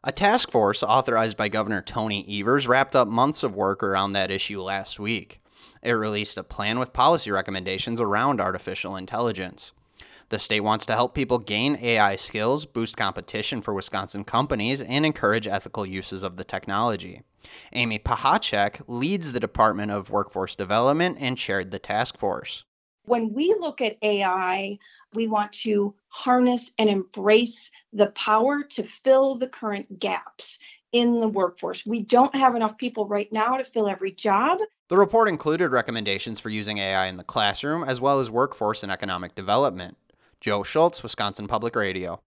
A task force authorized by Governor Tony Evers wrapped up months of work around that issue last week. It released a plan with policy recommendations around artificial intelligence. The state wants to help people gain AI skills, boost competition for Wisconsin companies, and encourage ethical uses of the technology. Amy Pahacek leads the Department of Workforce Development and chaired the task force. When we look at AI, we want to harness and embrace the power to fill the current gaps in the workforce. We don't have enough people right now to fill every job. The report included recommendations for using AI in the classroom, as well as workforce and economic development. Joe Schultz, Wisconsin Public Radio.